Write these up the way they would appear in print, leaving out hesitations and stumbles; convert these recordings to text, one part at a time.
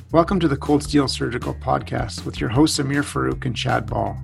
Welcome to the Cold Steel Surgical Podcast with your hosts Amir Farouk and Chad Ball.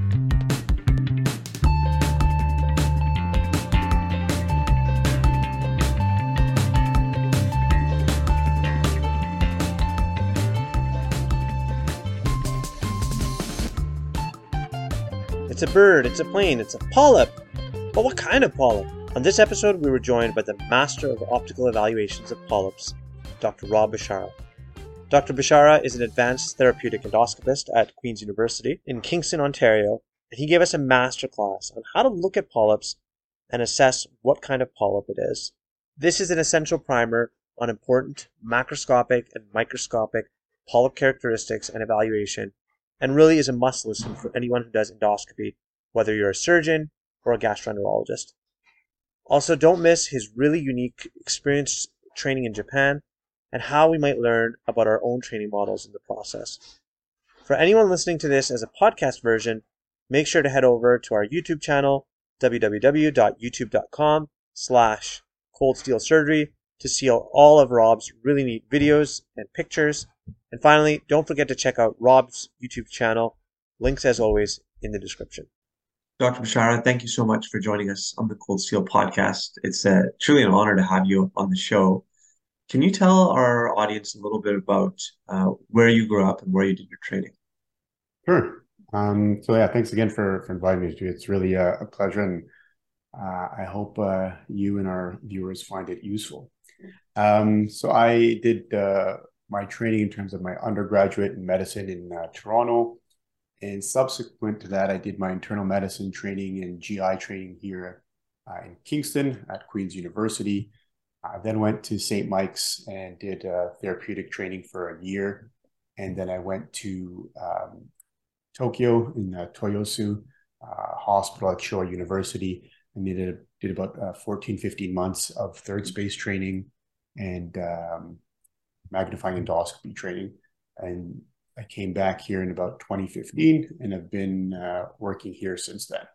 It's a bird, it's a plane, it's a polyp. But what kind of polyp? On this episode, we were joined by the master of optical evaluations of polyps, Dr. Rob Bashara. Dr. Bashara is an advanced therapeutic endoscopist at Queen's University in Kingston, Ontario, and he gave us a masterclass on how to look at polyps and assess what kind of polyp it is. This is an essential primer on important macroscopic and microscopic polyp characteristics and evaluation, and really is a must listen for anyone who does endoscopy, whether you're a surgeon or a gastroenterologist. Also, don't miss his really unique experience training in Japan and how we might learn about our own training models in the process. For anyone listening to this as a podcast version, make sure to head over to our YouTube channel, www.youtube.com/coldsteelsurgery, to see all of Rob's really neat videos and pictures. And finally, don't forget to check out Rob's YouTube channel. Links, as always, in the description. Dr. Bashara, thank you so much for joining us on the Cold Steel podcast. It's truly an honor to have you on the show. Can you tell our audience a little bit about where you grew up and where you did your training? Sure. Thanks again for inviting me. It's really a pleasure, and I hope you and our viewers find it useful. So I did my training in terms of my undergraduate in medicine in Toronto. And subsequent to that, I did my internal medicine training and GI training here in Kingston at Queen's University. I then went to St. Mike's and did therapeutic training for a year. And then I went to Tokyo in Toyosu Hospital at Showa University and did about 14, 15 months of third space training and magnifying endoscopy training. And I came back here in about 2015 and have been working here since then.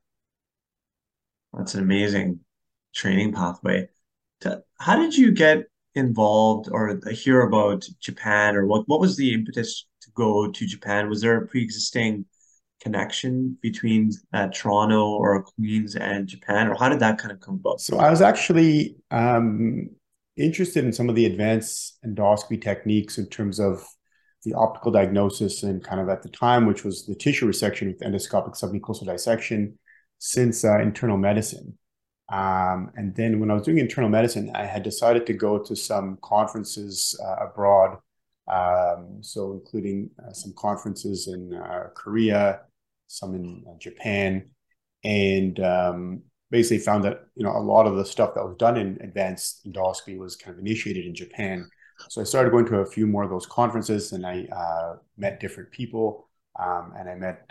That's an amazing training pathway. How did you get involved or hear about Japan, or what was the impetus to go to Japan? Was there a pre-existing connection between Toronto or Queens and Japan, or how did that kind of come about? So I was actually interested in some of the advanced endoscopy techniques in terms of the optical diagnosis and kind of at the time, which was the tissue resection with endoscopic submucosal dissection since internal medicine. And then when I was doing internal medicine, I had decided to go to some conferences abroad. So including some conferences in Korea, some in Japan, and basically found that, a lot of the stuff that was done in advanced endoscopy was kind of initiated in Japan. So I started going to a few more of those conferences, and I met different people, and I met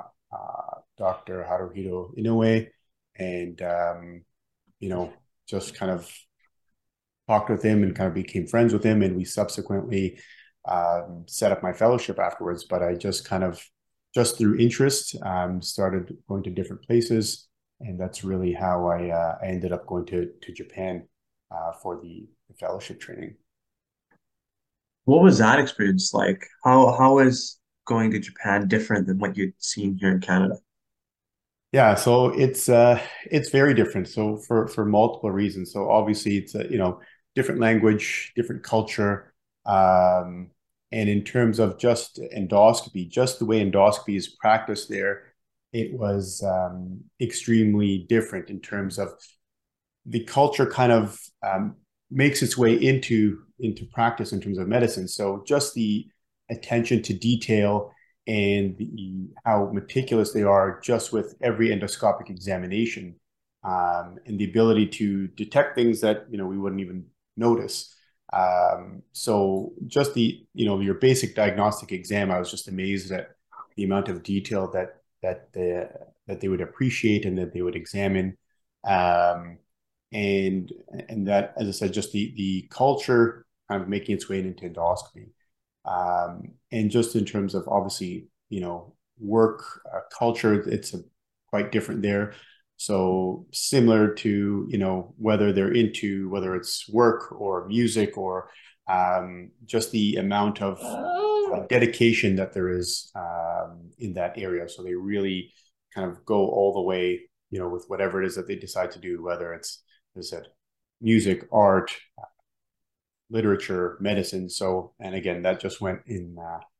Dr. Haruhiro Inoue, and just kind of talked with him and kind of became friends with him, and we subsequently set up my fellowship afterwards. But I just through interest, started going to different places, and that's really how I ended up going to Japan for the fellowship training. What was that experience like? How is going to Japan different than what you'd seen here in Canada? Yeah, so it's very different. So for multiple reasons. So obviously it's a different language, different culture, and in terms of just endoscopy, just the way endoscopy is practiced there, it was extremely different in terms of the culture kind of makes its way into practice in terms of medicine. So just the attention to detail and how meticulous they are just with every endoscopic examination, and the ability to detect things that we wouldn't even notice. So just your basic diagnostic exam, I was just amazed at the amount of detail that they would appreciate and that they would examine. And that, as I said, just the culture kind of making its way into endoscopy. And just in terms of obviously, work culture, it's quite different there. So similar to, whether it's work or music or just the amount of dedication that there is in that area. So they really kind of go all the way, with whatever it is that they decide to do, whether it's, as I said, music, art, literature, medicine. So, and again, that just went in,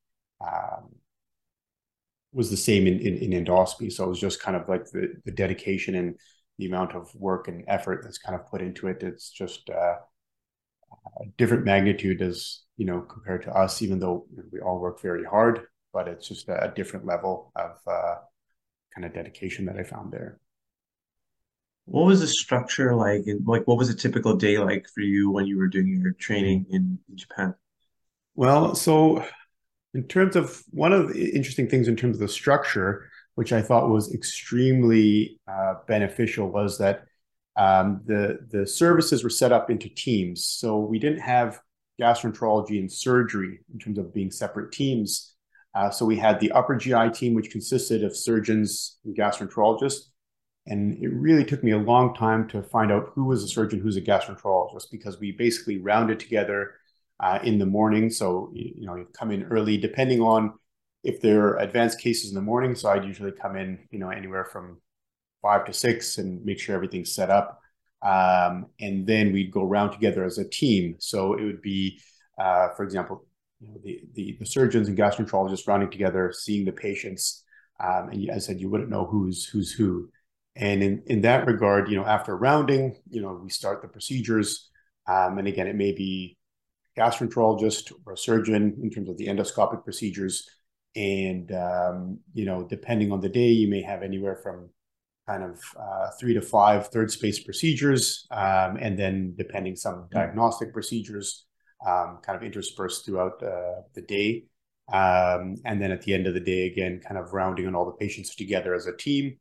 was the same in endoscopy. So it was just kind of like the dedication and the amount of work and effort that's kind of put into it. It's just a different magnitude as, compared to us, even though we all work very hard, but it's just a different level of kind of dedication that I found there. What was the structure like, and like what was a typical day like for you when you were doing your training in Japan? Well, so in terms of one of the interesting things in terms of the structure, which I thought was extremely beneficial, was that the services were set up into teams. So we didn't have gastroenterology and surgery in terms of being separate teams. So we had the upper GI team, which consisted of surgeons and gastroenterologists. And it really took me a long time to find out who was a surgeon, who's a gastroenterologist, because we basically rounded together in the morning. So, you come in early, depending on if there are advanced cases in the morning. So I'd usually come in, anywhere from 5 to 6 and make sure everything's set up. And then we'd go round together as a team. So it would be, for example, the surgeons and gastroenterologists rounding together, seeing the patients. And as I said, you wouldn't know who's who. And in that regard, after rounding, we start the procedures. And again, it may be a gastroenterologist or a surgeon in terms of the endoscopic procedures. And, depending on the day, you may have anywhere from kind of 3 to 5 third space procedures. And then depending some diagnostic procedures kind of interspersed throughout the day. And then at the end of the day, again, kind of rounding on all the patients together as a team.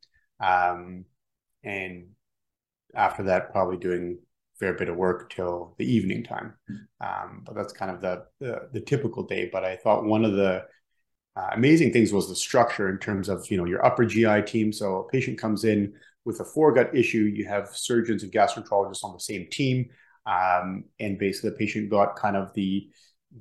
And after that, probably doing a fair bit of work till the evening time. But that's kind of the typical day. But I thought one of the amazing things was the structure in terms of, your upper GI team. So a patient comes in with a foregut issue, you have surgeons and gastroenterologists on the same team. And basically the patient got kind of the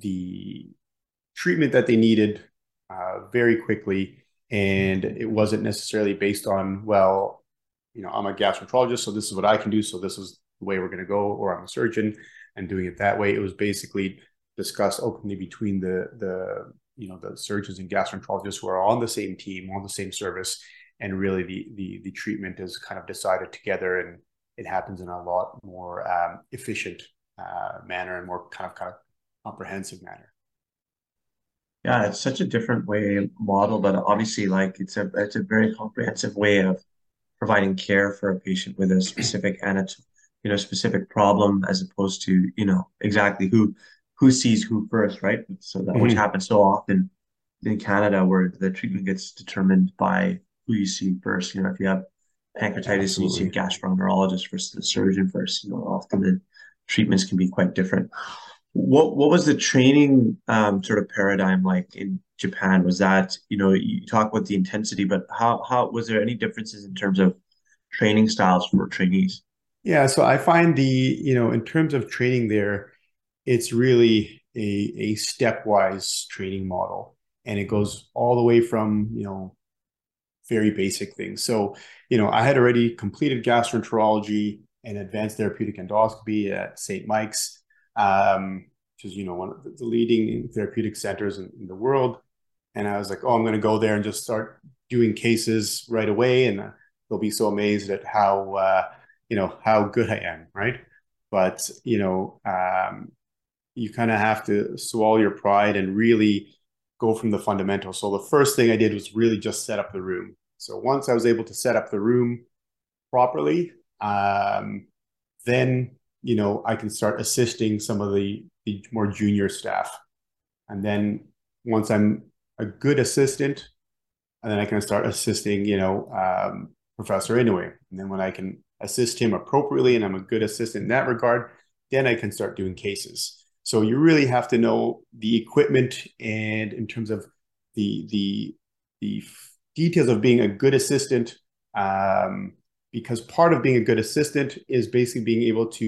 treatment that they needed very quickly. And it wasn't necessarily based on, well, I'm a gastroenterologist, so this is what I can do. So this is the way we're going to go, or I'm a surgeon and doing it that way. It was basically discussed openly between the surgeons and gastroenterologists who are on the same team, on the same service. And really the treatment is kind of decided together, and it happens in a lot more efficient manner and more kind of comprehensive manner. Yeah, it's such a different way model, but obviously, like it's a very comprehensive way of providing care for a patient with a specific specific problem, as opposed to exactly who sees who first, right? So that which happens so often in Canada, where the treatment gets determined by who you see first. If you have pancreatitis and you see a gastroenterologist versus the surgeon first, often the treatments can be quite different. What was the training sort of paradigm like in Japan? Was that, you talk about the intensity, but how was there any differences in terms of training styles for trainees? Yeah, so I find in terms of training there, it's really a stepwise training model. And it goes all the way from, very basic things. So, I had already completed gastroenterology and advanced therapeutic endoscopy at St. Mike's. Which is, one of the leading therapeutic centers in the world. And I was like, oh, I'm going to go there and just start doing cases right away. And they'll be so amazed at how good I am. Right. But, you kind of have to swallow your pride and really go from the fundamentals. So the first thing I did was really just set up the room. So once I was able to set up the room properly, then I can start assisting some of the more junior staff. And then once I'm a good assistant, and then I can start assisting, Professor Inoue. And then when I can assist him appropriately and I'm a good assistant in that regard, then I can start doing cases. So you really have to know the equipment, and in terms of the details of being a good assistant, because part of being a good assistant is basically being able to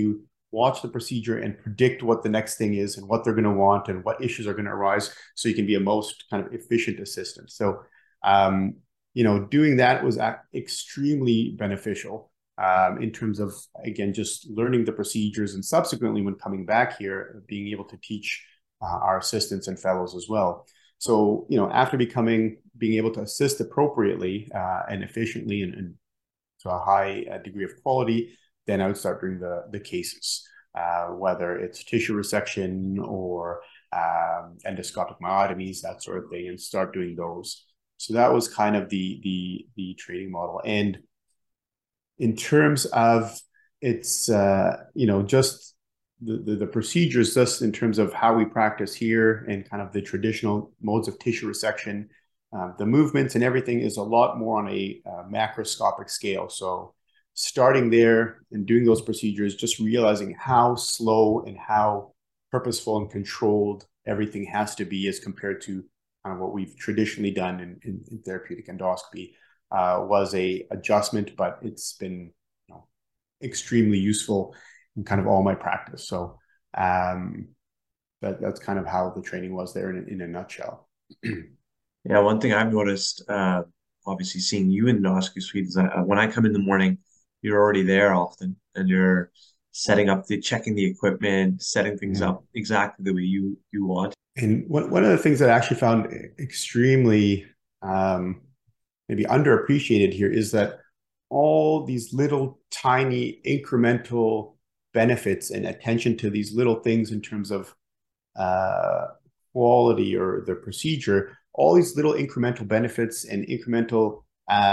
watch the procedure and predict what the next thing is and what they're going to want and what issues are going to arise, so you can be a most kind of efficient assistant. So, doing that was extremely beneficial in terms of, again, just learning the procedures, and subsequently when coming back here, being able to teach our assistants and fellows as well. So, after being able to assist appropriately and efficiently and to a high degree of quality, then I would start doing the cases, whether it's tissue resection or endoscopic myotomies, that sort of thing, and start doing those. So that was kind of the training model. And in terms of its, just the procedures, just in terms of how we practice here and kind of the traditional modes of tissue resection, the movements and everything is a lot more on a macroscopic scale. So starting there and doing those procedures, just realizing how slow and how purposeful and controlled everything has to be as compared to what we've traditionally done in therapeutic endoscopy was a adjustment, but it's been extremely useful in kind of all my practice. So that's kind of how the training was there in a nutshell. Yeah, one thing I've noticed, obviously seeing you in the endoscopy suite, is that when I come in the morning, you're already there often, and you're checking the equipment, setting things up exactly the way you want. And one of the things that I actually found extremely maybe underappreciated here is that all these little tiny incremental benefits and attention to these little things in terms of quality or the procedure, all these little incremental benefits and incremental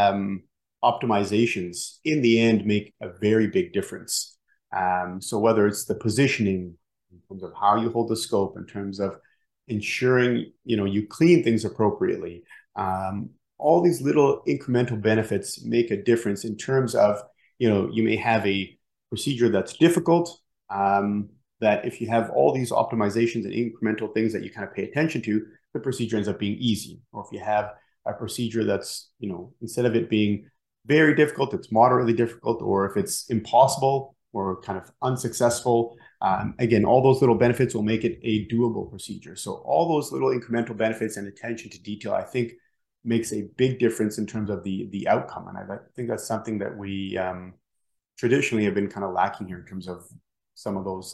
optimizations in the end make a very big difference. So whether it's the positioning in terms of how you hold the scope, in terms of ensuring you clean things appropriately, all these little incremental benefits make a difference in terms of you may have a procedure that's difficult, that if you have all these optimizations and incremental things that you kind of pay attention to, the procedure ends up being easy. Or if you have a procedure that's instead of it being very difficult, it's moderately difficult, or if it's impossible or kind of unsuccessful, again, all those little benefits will make it a doable procedure. So all those little incremental benefits and attention to detail, I think, makes a big difference in terms of the outcome. And I think that's something that we traditionally have been kind of lacking here in terms of some of those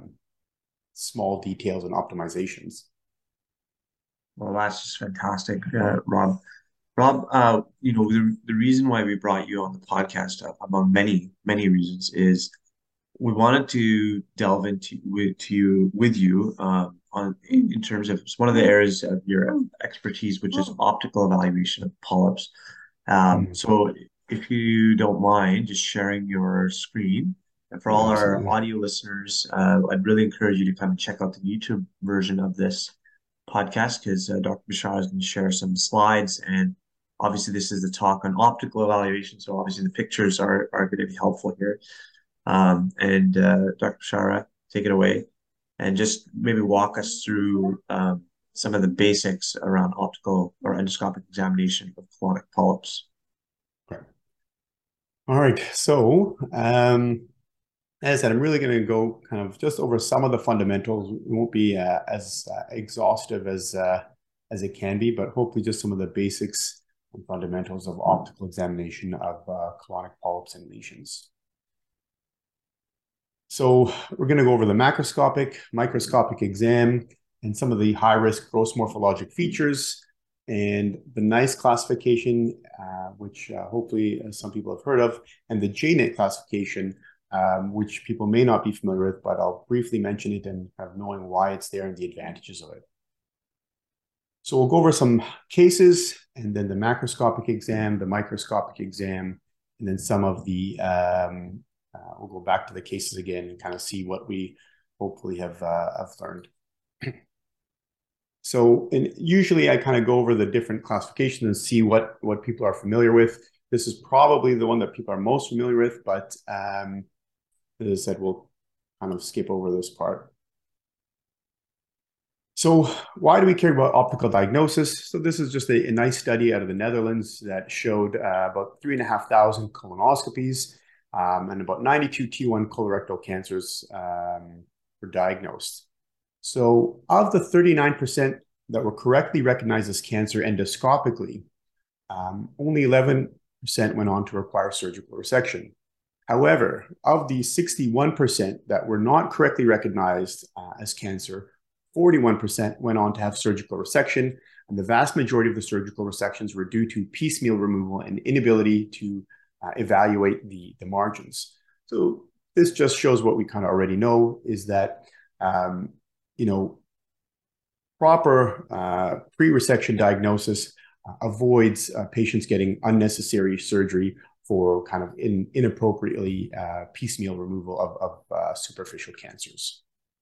small details and optimizations. Well, that's just fantastic, Rob. Rob, the reason why we brought you on the podcast, among many, many reasons, is we wanted to delve into with you in terms of one of the areas of your expertise, which is optical evaluation of polyps. So if you don't mind just sharing your screen, and for all our audio listeners, I'd really encourage you to come and check out the YouTube version of this podcast, because Dr. Bishara is going to share some slides, and obviously this is the talk on optical evaluation, so obviously the pictures are going to be helpful here. And Dr. Bishara, take it away and just maybe walk us through some of the basics around optical or endoscopic examination of colonic polyps. Okay. All right. So as I said, I'm really going to go kind of just over some of the fundamentals. It won't be as exhaustive as it can be, but hopefully just some of the basics and fundamentals of optical examination of colonic polyps and lesions. So we're going to go over the macroscopic, microscopic exam, and some of the high-risk gross morphologic features, and the NICE classification, which hopefully some people have heard of, and the JNET classification, which people may not be familiar with, but I'll briefly mention it and kind of knowing why it's there and the advantages of it. So we'll go over some cases, and then the macroscopic exam, the microscopic exam, and then some of the, we'll go back to the cases again and kind of see what we hopefully have learned. So usually I kind of go over the different classifications and see what people are familiar with. This is probably the one that people are most familiar with, but as I said, we'll kind of skip over this part. So why do we care about optical diagnosis? So this is just a nice study out of the Netherlands that showed about 3,500 colonoscopies and about 92 T1 colorectal cancers were diagnosed. So of the 39% that were correctly recognized as cancer endoscopically, only 11% went on to require surgical resection. However, of the 61% that were not correctly recognized as cancer, 41% went on to have surgical resection, and the vast majority of the surgical resections were due to piecemeal removal and inability to evaluate the margins. So this just shows what we kind of already know, is that proper pre-resection diagnosis avoids patients getting unnecessary surgery for kind of inappropriately piecemeal removal of superficial cancers.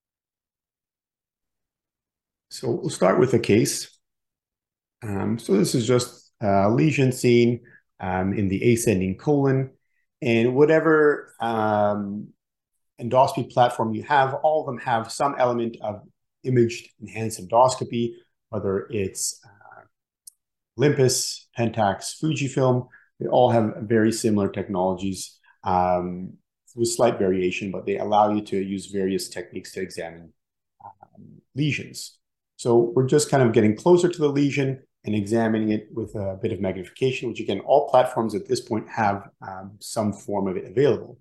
So we'll start with a case. So this is just a lesion seen in the ascending colon, and whatever endoscopy platform you have, all of them have some element of imaged enhanced endoscopy, whether it's Olympus, Pentax, Fujifilm. They all have very similar technologies with slight variation, but they allow you to use various techniques to examine lesions. So we're just kind of getting closer to the lesion and examining it with a bit of magnification, which again, all platforms at this point have some form of it available.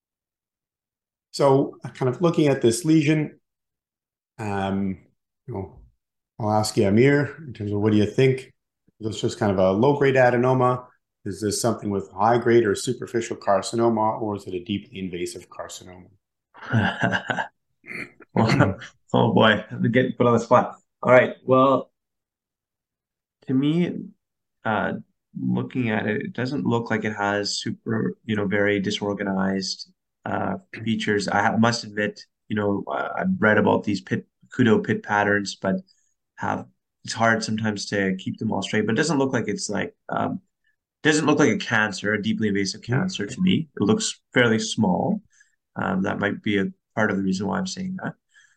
So kind of looking at this lesion, I'll ask you, Amir, in terms of what do you think? Is this just kind of a low-grade adenoma? Is this something with high-grade or superficial carcinoma, or is it a deeply invasive carcinoma? Oh boy, I'm getting put on the spot. All right. Well, to me, looking at it, it doesn't look like it has super, very disorganized features. Must admit, I've read about these Kudo pit patterns, but it's hard sometimes to keep them all straight. But it doesn't look like it's like doesn't look like a cancer, a deeply invasive cancer to me. It looks fairly small. That might be a part of the reason why I'm saying that.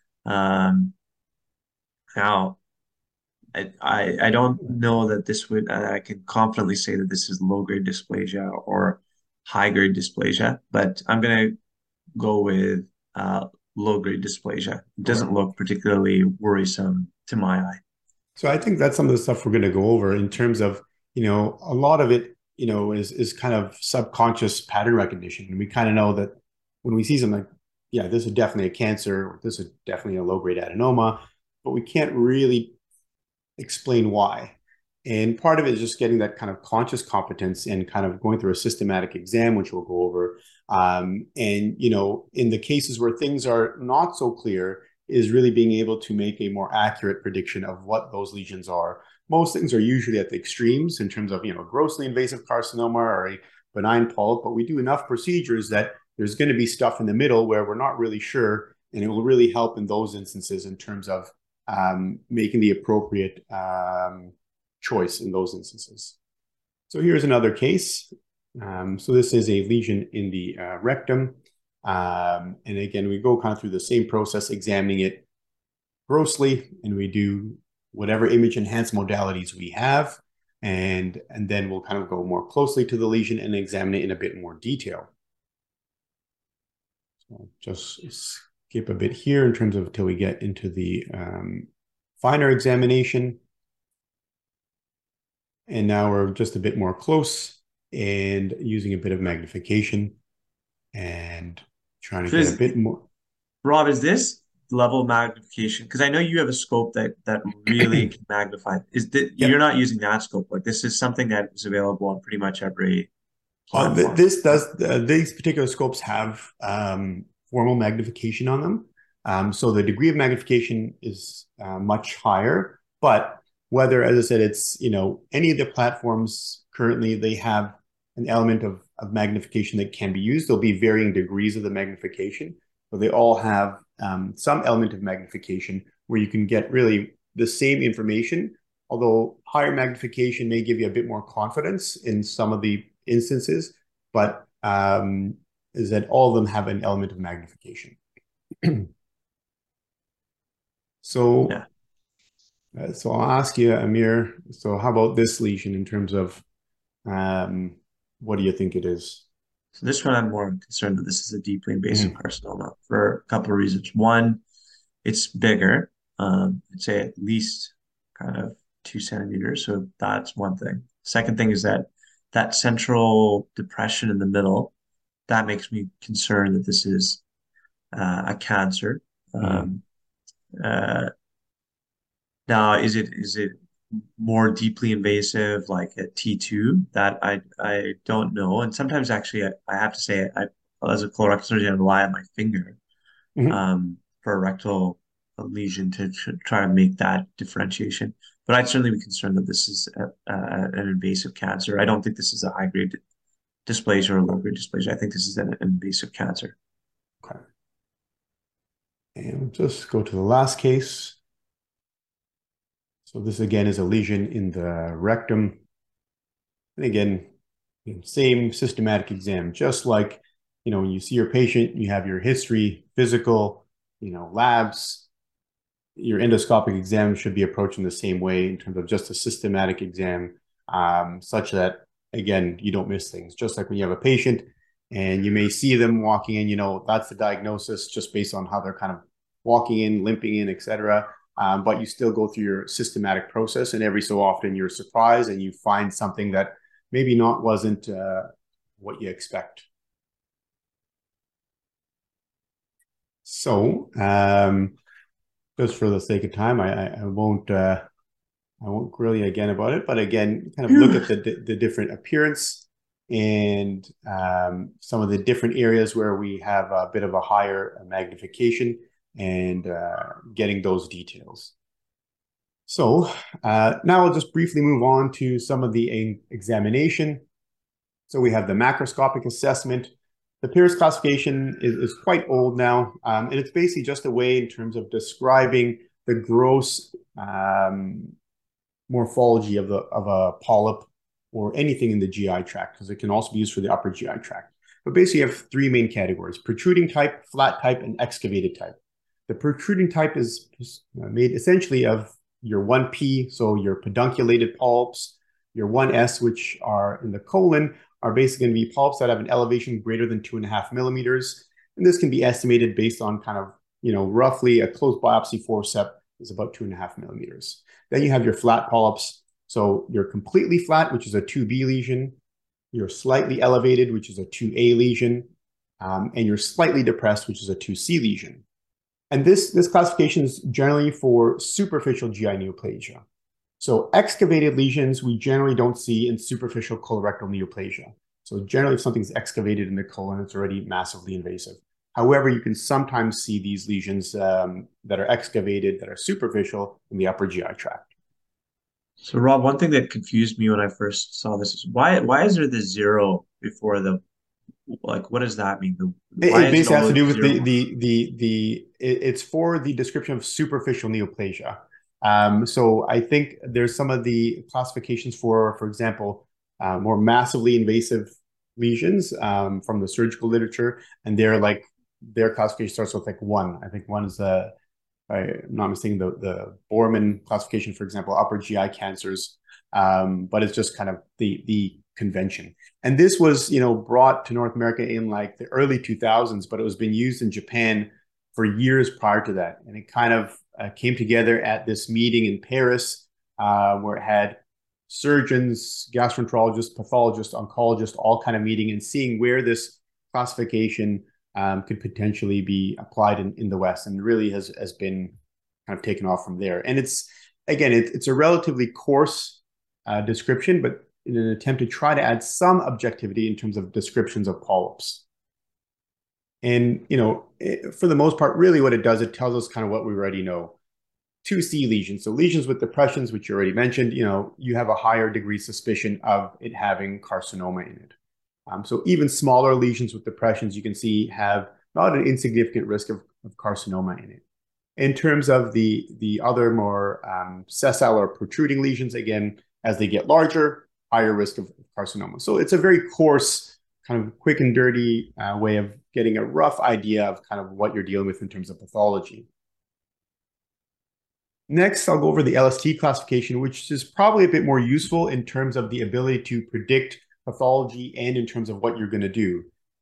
Now, I don't know that this would I can confidently say that this is low-grade dysplasia or high-grade dysplasia, but I'm gonna go with low-grade dysplasia. It doesn't look particularly worrisome to my eye. So I think that's some of the stuff we're going to go over in terms of, a lot of it, is kind of subconscious pattern recognition. And we kind of know that when we see something like, yeah, this is definitely a cancer, or this is definitely a low-grade adenoma, but we can't really explain why. And part of it is just getting that kind of conscious competence and kind of going through a systematic exam, which we'll go over. And, in the cases where things are not so clear, is really being able to make a more accurate prediction of what those lesions are. Most things are usually at the extremes in terms of, grossly invasive carcinoma or a benign polyp, but we do enough procedures that there's going to be stuff in the middle where we're not really sure, and it will really help in those instances in terms of making the appropriate choice in those instances. So here's another case. So this is a lesion in the rectum. And again, we go kind of through the same process, examining it grossly, and we do whatever image enhanced modalities we have. And then we'll kind of go more closely to the lesion and examine it in a bit more detail. So just skip a bit here in terms of till we get into the finer examination. And now we're just a bit more close and using a bit of magnification and trying to get a bit more. Rob, is this level of magnification? Because I know you have a scope that really can magnify. You're not using that scope? Like, this is something that is available on pretty much every platform. These particular scopes have formal magnification on them. So the degree of magnification is much higher, but whether, as I said, it's, any of the platforms currently, they have an element of magnification that can be used. There'll be varying degrees of the magnification, but they all have some element of magnification where you can get really the same information, although higher magnification may give you a bit more confidence in some of the instances, but is that all of them have an element of magnification. So, yeah. So I'll ask you, Amir, so how about this lesion in terms of what do you think it is? So this one, I'm more concerned that this is a deeply invasive carcinoma for a couple of reasons. One, it's bigger. I'd say at least kind of 2 centimeters. So that's one thing. Second thing is that that central depression in the middle, that makes me concerned that this is a cancer. Mm. Uh, Now, is it more deeply invasive like a T2? That I don't know. And sometimes actually I have to say I as a colorectal surgeon I rely on my finger Mhm. for a rectal lesion to try to make that differentiation. But I'd certainly be concerned that this is an invasive cancer. I don't think this is a high grade dysplasia or low grade dysplasia. I think this is an invasive cancer. Okay. And we'll just go to the last case. So this again is a lesion in the rectum. And again, same systematic exam, just like, when you see your patient, you have your history, physical, labs, your endoscopic exam should be approaching the same way in terms of just a systematic exam, such that, again, you don't miss things. Just like when you have a patient and you may see them walking in, that's the diagnosis just based on how they're kind of walking in, limping in, etc. But you still go through your systematic process, and every so often you're surprised and you find something that maybe wasn't what you expect. So, just for the sake of time, I won't grill you again about it, but again, kind of look at the different appearance and some of the different areas where we have a bit of a higher magnification and getting those details. So now I'll just briefly move on to some of the examination. So we have the macroscopic assessment. The Pierce classification is quite old now, and it's basically just a way in terms of describing the gross morphology of a polyp or anything in the GI tract, because it can also be used for the upper GI tract. But basically you have three main categories: protruding type, flat type, and excavated type. The protruding type is made essentially of your 1P, so your pedunculated polyps, your 1S, which are in the colon, are basically going to be polyps that have an elevation greater than 2.5 millimeters. And this can be estimated based on kind of, roughly a closed biopsy forceps is about 2.5 millimeters. Then you have your flat polyps. So you're completely flat, which is a 2B lesion. You're slightly elevated, which is a 2A lesion. And you're slightly depressed, which is a 2C lesion. And this classification is generally for superficial GI neoplasia. So excavated lesions, we generally don't see in superficial colorectal neoplasia. So generally, if something's excavated in the colon, it's already massively invasive. However, you can sometimes see these lesions that are excavated, that are superficial in the upper GI tract. So Rob, one thing that confused me when I first saw this is why is there the zero before the, like, what does that mean? It basically has to do with it's for the description of superficial neoplasia. So I think there's some of the classifications for example, more massively invasive lesions from the surgical literature, and their classification starts with like 1. I think 1 is I'm not mistaken, the Borman classification, for example, upper GI cancers, but it's just kind of the convention. And this was, brought to North America in like the early 2000s, but it was being used in Japan for years prior to that. And it kind of came together at this meeting in Paris, where it had surgeons, gastroenterologists, pathologists, oncologists, all kind of meeting and seeing where this classification could potentially be applied in the West, and really has been kind of taken off from there. And it's a relatively coarse description, but in an attempt to try to add some objectivity in terms of descriptions of polyps. And, for the most part, really what it does, it tells us kind of what we already know. 2C lesions, so lesions with depressions, which you already mentioned, you have a higher degree suspicion of it having carcinoma in it. So even smaller lesions with depressions, you can see have not an insignificant risk of carcinoma in it. In terms of the other more sessile or protruding lesions, again, as they get larger, higher risk of carcinoma. So it's a very coarse, kind of quick and dirty way of getting a rough idea of kind of what you're dealing with in terms of pathology. Next, I'll go over the LST classification, which is probably a bit more useful in terms of the ability to predict pathology and in terms of what you're going to do.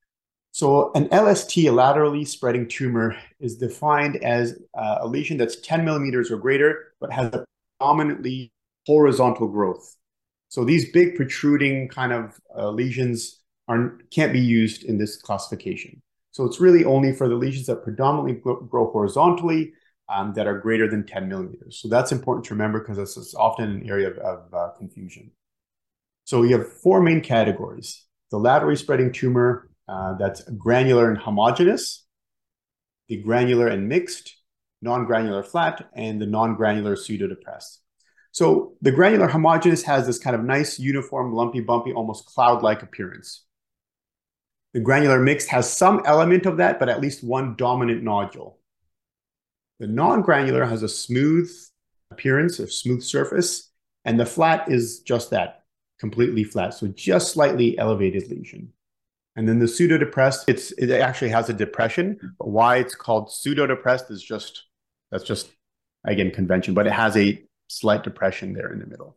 So an LST, a laterally spreading tumor, is defined as a lesion that's 10 millimeters or greater, but has a predominantly horizontal growth. So these big protruding kind of lesions can't be used in this classification. So it's really only for the lesions that predominantly grow horizontally that are greater than 10 millimeters. So that's important to remember because this is often an area of confusion. So we have four main categories: the laterally spreading tumor that's granular and homogeneous, the granular and mixed, non-granular flat, and the non-granular pseudodepressed. So the granular homogeneous has this kind of nice, uniform, lumpy, bumpy, almost cloud-like appearance. The granular mixed has some element of that, but at least one dominant nodule. The non-granular has a smooth appearance, a smooth surface, and the flat is just that, completely flat, so just slightly elevated lesion. And then the pseudodepressed, it actually has a depression, but why it's called pseudodepressed is that's just, again, convention, but it has a slight depression there in the middle.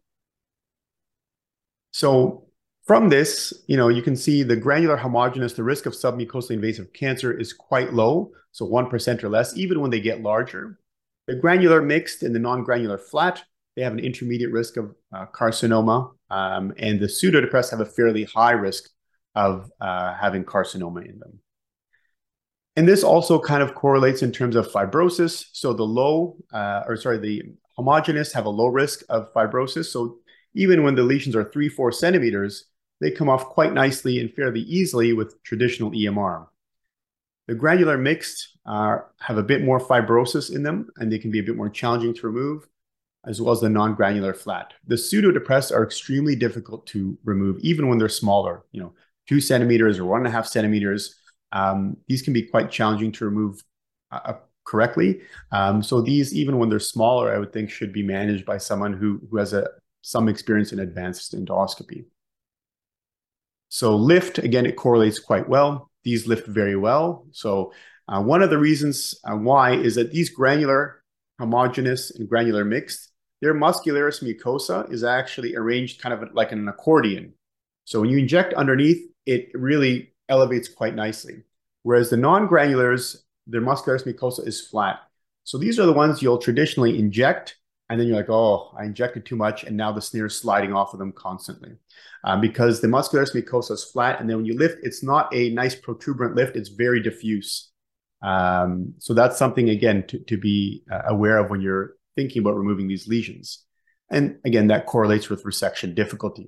So from this, you can see the granular homogeneous, the risk of submucosally invasive cancer is quite low, so 1% or less, even when they get larger. The granular mixed and the non-granular flat, they have an intermediate risk of carcinoma, and the pseudodepressed have a fairly high risk of having carcinoma in them. And this also kind of correlates in terms of fibrosis. So the homogeneous have a low risk of fibrosis. So even when the lesions are 3-4 centimeters, they come off quite nicely and fairly easily with traditional EMR. The granular mixed have a bit more fibrosis in them, and they can be a bit more challenging to remove, as well as the non-granular flat. The pseudodepressed are extremely difficult to remove, even when they're smaller, 2 centimeters or 1.5 centimeters. These can be quite challenging to remove correctly. So these, even when they're smaller, I would think should be managed by someone who has some experience in advanced endoscopy. So lift, again, it correlates quite well. These lift very well. So one of the reasons why is that these granular homogeneous and granular mixed, their muscularis mucosa is actually arranged kind of like an accordion. So when you inject underneath, it really elevates quite nicely. Whereas the non-granulars, their muscularis mucosa is flat. So these are the ones you'll traditionally inject, and then you're like, oh, I injected too much, and now the smear is sliding off of them constantly. Because the muscularis mucosa is flat, and then when you lift, it's not a nice protuberant lift, it's very diffuse. So that's something, again, to be aware of when you're thinking about removing these lesions. And again, that correlates with resection difficulty.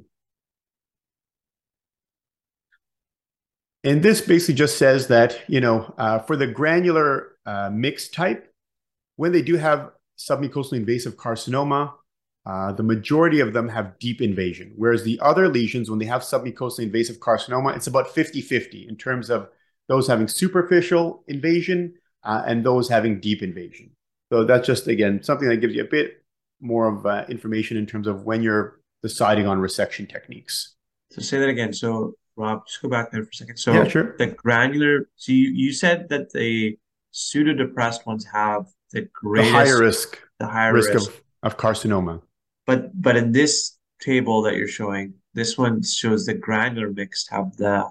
And this basically just says that, for the granular mixed type, when they do have submucosally invasive carcinoma, the majority of them have deep invasion. Whereas the other lesions, when they have submucosally invasive carcinoma, it's about 50-50 in terms of those having superficial invasion and those having deep invasion. So that's just, again, something that gives you a bit more of information in terms of when you're deciding on resection techniques. So say that again. So Rob, just go back there for a second. So yeah, sure. The granular, so you said that the pseudodepressed ones have the greatest, the higher risk of carcinoma. But in this table that you're showing, this one shows the granular mixed have the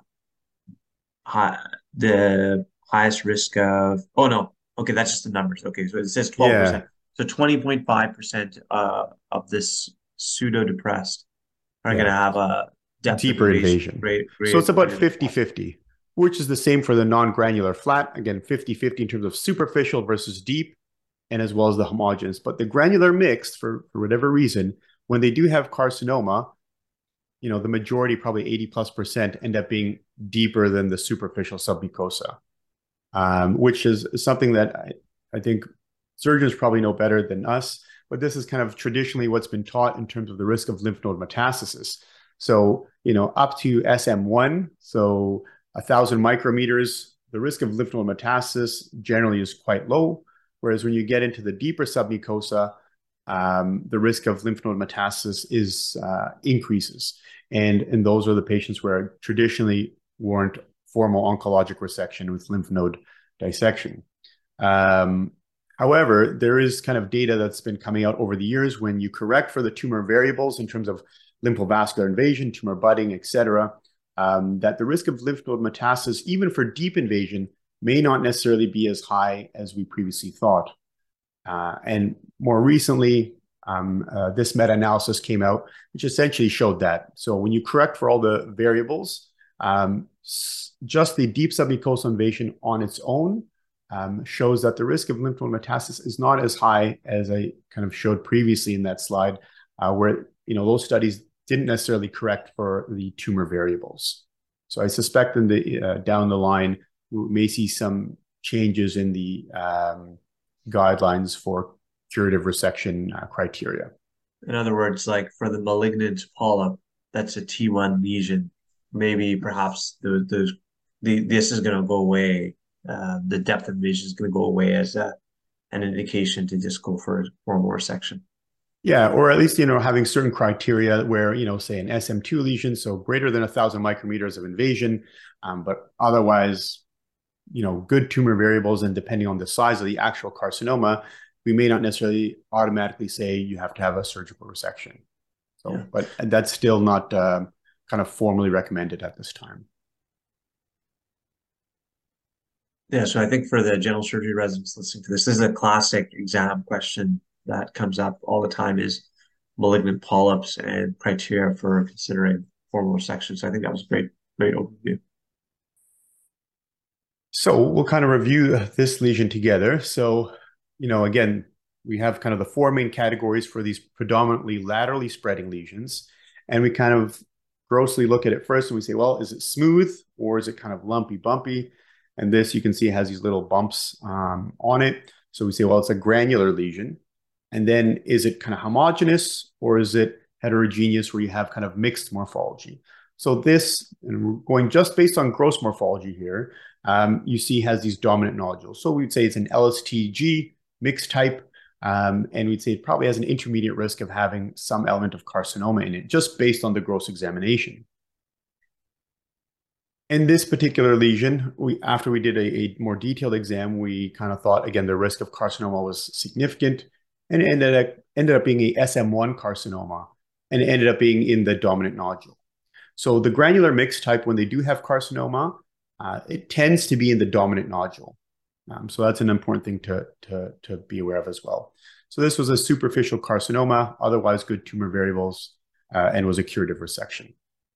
highest risk of, oh no, okay, that's just the numbers. Okay, so it says 12%. Yeah. So 20.5% of this pseudodepressed are going to have a deeper invasion. So it's about 50-50, which is the same for the non-granular flat. Again, 50-50 in terms of superficial versus deep, and as well as the homogeneous. But the granular mixed, for whatever reason, when they do have carcinoma, the majority, probably 80+%, end up being deeper than the superficial submucosa, which is something that I think surgeons probably know better than us. But this is kind of traditionally what's been taught in terms of the risk of lymph node metastasis. So, up to SM1, so 1,000 micrometers, the risk of lymph node metastasis generally is quite low. Whereas when you get into the deeper submucosa, the risk of lymph node metastasis increases. And those are the patients where traditionally warrant formal oncologic resection with lymph node dissection. However, there is kind of data that's been coming out over the years when you correct for the tumor variables in terms of lymphovascular invasion, tumor budding, etc. that the risk of lymph node metastasis, even for deep invasion, may not necessarily be as high as we previously thought. And more recently, this meta-analysis came out, which essentially showed that. So when you correct for all the variables, just the deep submucosal invasion on its own shows that the risk of lymph node metastasis is not as high as I kind of showed previously in that slide, where those studies didn't necessarily correct for the tumor variables. So I suspect in the down the line we may see some changes in the guidelines for curative resection criteria. In other words, like for the malignant polyp, that's a T1 lesion. Maybe perhaps this is going to go away. The depth of vision is going to go away as an indication to just go for more resection. Yeah, or at least, having certain criteria where, say an SM2 lesion, so greater than 1,000 micrometers of invasion, but otherwise, good tumor variables, and depending on the size of the actual carcinoma, we may not necessarily automatically say you have to have a surgical resection. So, yeah. But that's still not kind of formally recommended at this time. Yeah, so I think for the general surgery residents listening to this is a classic exam question that comes up all the time, is malignant polyps and criteria for considering formal resection. So I think that was a great overview. So we'll kind of review this lesion together. So, again, we have kind of the four main categories for these predominantly laterally spreading lesions. And we kind of grossly look at it first and we say, well, is it smooth or is it kind of lumpy, bumpy? And this, you can see, has these little bumps on it. So we say, well, it's a granular lesion. And then is it kind of homogeneous or is it heterogeneous where you have kind of mixed morphology? So this, and we're going just based on gross morphology here, you see has these dominant nodules. So we'd say it's an LSTG mixed type, and we'd say it probably has an intermediate risk of having some element of carcinoma in it, just based on the gross examination. In this particular lesion, after we did a more detailed exam, we kind of thought, again, the risk of carcinoma was significant, and it ended up being a SM1 carcinoma, and it ended up being in the dominant nodule. So the granular mixed type, when they do have carcinoma, it tends to be in the dominant nodule. So that's an important thing to be aware of as well. So this was a superficial carcinoma, otherwise good tumor variables, and was a curative resection.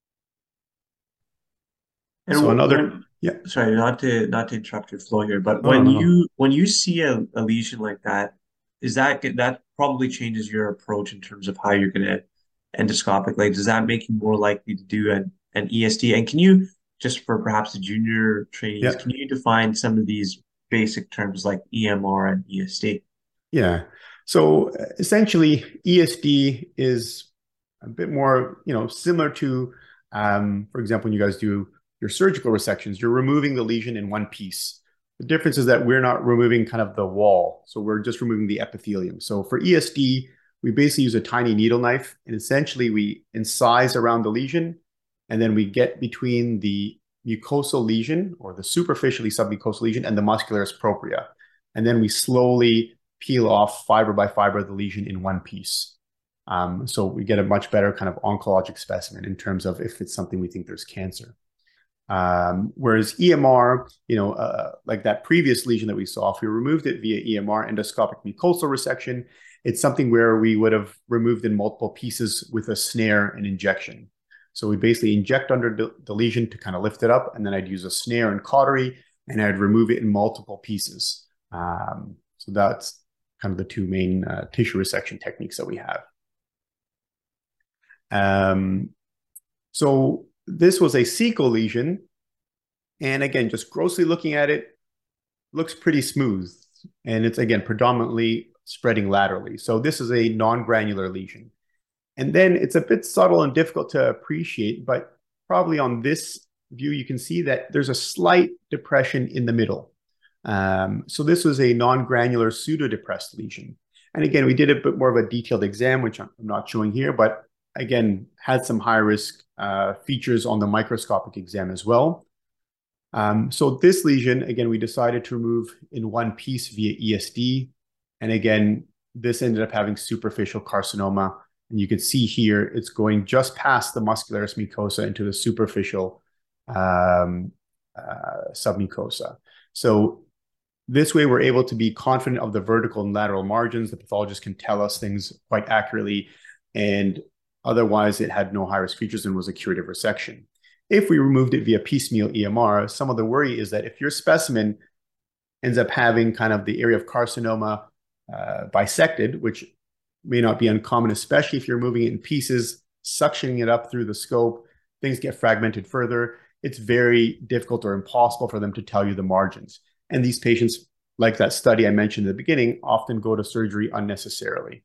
And so sorry, not to interrupt your flow here, but when you see a lesion like that, is that probably changes your approach in terms of how you're going to endoscopic? Like, does that make you more likely to do an ESD? And can you, just for perhaps the junior trainees, can you define some of these basic terms like EMR and ESD? Yeah. So essentially, ESD is a bit more, similar to, for example, when you guys do your surgical resections, you're removing the lesion in one piece. The difference is that we're not removing kind of the wall. So we're just removing the epithelium. So for ESD, we basically use a tiny needle knife, and essentially we incise around the lesion, and then we get between the mucosal lesion or the superficially submucosal lesion and the muscularis propria. And then we slowly peel off fiber by fiber of the lesion in one piece. So we get a much better kind of oncologic specimen in terms of if it's something we think there's cancer. Whereas EMR, like that previous lesion that we saw, if we removed it via EMR, endoscopic mucosal resection, it's something where we would have removed in multiple pieces with a snare and injection. So we basically inject under the lesion to kind of lift it up, and then I'd use a snare and cautery, and I'd remove it in multiple pieces. So that's kind of the two main tissue resection techniques that we have. So this was a cecal lesion. And again, just grossly looking at it, looks pretty smooth. And it's, again, predominantly spreading laterally. So this is a non-granular lesion. And then it's a bit subtle and difficult to appreciate, but probably on this view, you can see that there's a slight depression in the middle. So this was a non-granular pseudo-depressed lesion. And again, we did a bit more of a detailed exam, which I'm not showing here, but again, had some high-risk features on the microscopic exam as well. So this lesion, again, we decided to remove in one piece via ESD. And again, this ended up having superficial carcinoma. And you can see here, it's going just past the muscularis mucosa into the superficial submucosa. So this way, we're able to be confident of the vertical and lateral margins. The pathologist can tell us things quite accurately, and otherwise it had no high-risk features and was a curative resection. If we removed it via piecemeal EMR, some of the worry is that if your specimen ends up having kind of the area of carcinoma bisected, which may not be uncommon, especially if you're moving it in pieces, suctioning it up through the scope, things get fragmented further. It's very difficult or impossible for them to tell you the margins. And these patients, like that study I mentioned at the beginning, often go to surgery unnecessarily.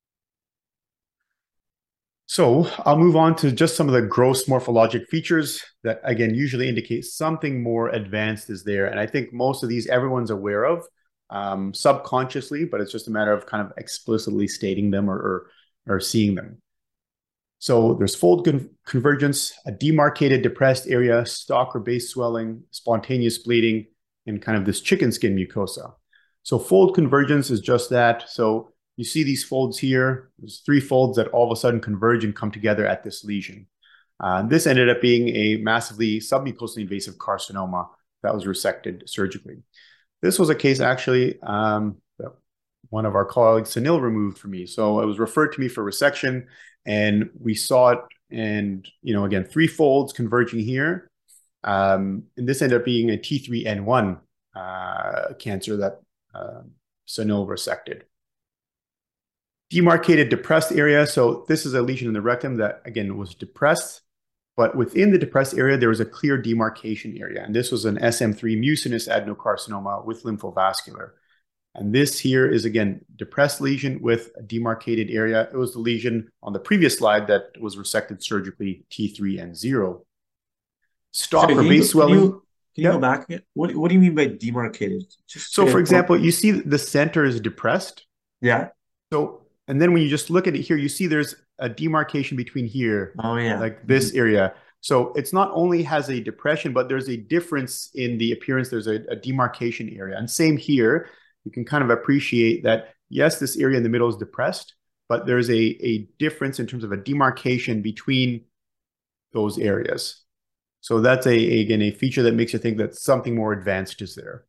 So I'll move on to just some of the gross morphologic features that, again, usually indicate something more advanced is there. And I think most of these everyone's aware of subconsciously, but it's just a matter of kind of explicitly stating them or seeing them. So there's fold convergence, a demarcated depressed area, stalk or base swelling, spontaneous bleeding, and kind of this chicken skin mucosa. So fold convergence is just that. So you see these folds here. There's 3 folds that all of a sudden converge and come together at this lesion. This ended up being a massively submucosally invasive carcinoma that was resected surgically. This was a case actually that one of our colleagues, Sunil, removed for me. So it was referred to me for resection, and we saw it. And again, 3 folds converging here. And this ended up being a T3N1 cancer that Sunil resected. Demarcated depressed area. So this is a lesion in the rectum that, again, was depressed, but within the depressed area, there was a clear demarcation area. And this was an SM3 mucinous adenocarcinoma with lymphovascular. And this here is, again, depressed lesion with a demarcated area. It was the lesion on the previous slide that was resected surgically, T3N0. Stalk or base swelling. Can you go back again? What do you mean by demarcated? So, for example, you see the center is depressed. Yeah. So, and then when you just look at it here, you see there's a demarcation between here. Oh, yeah. Like this area. So it's not only has a depression, but there's a difference in the appearance. There's a demarcation area. And same here, you can kind of appreciate that, yes, this area in the middle is depressed, but there's a difference in terms of a demarcation between those areas. So that's again a feature that makes you think that something more advanced is there.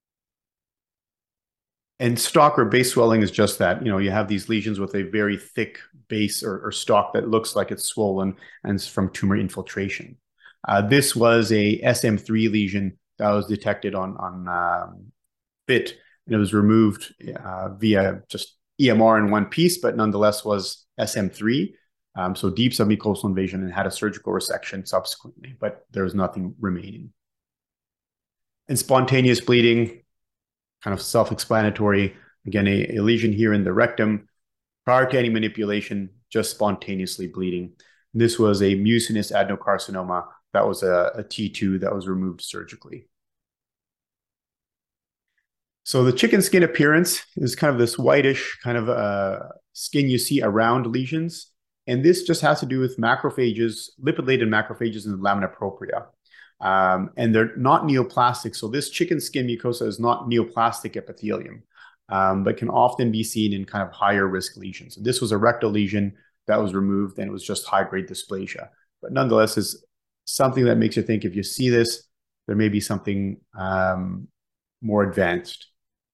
And stalk or base swelling is just that. You have these lesions with a very thick base or stalk that looks like it's swollen and it's from tumor infiltration. This was a SM3 lesion that was detected on FIT, and it was removed via just EMR in one piece, but nonetheless was SM3. So deep submucosal invasion, and had a surgical resection subsequently, but there was nothing remaining. And spontaneous bleeding, kind of self-explanatory. Again, a lesion here in the rectum, prior to any manipulation, just spontaneously bleeding. This was a mucinous adenocarcinoma that was a T2 that was removed surgically. So the chicken skin appearance is kind of this whitish kind of skin you see around lesions. And this just has to do with macrophages, lipid-laden macrophages in the lamina propria. And they're not neoplastic. So this chicken skin mucosa is not neoplastic epithelium, but can often be seen in kind of higher risk lesions. And this was a rectal lesion that was removed, and it was just high-grade dysplasia. But nonetheless, is something that makes you think, if you see this, there may be something more advanced.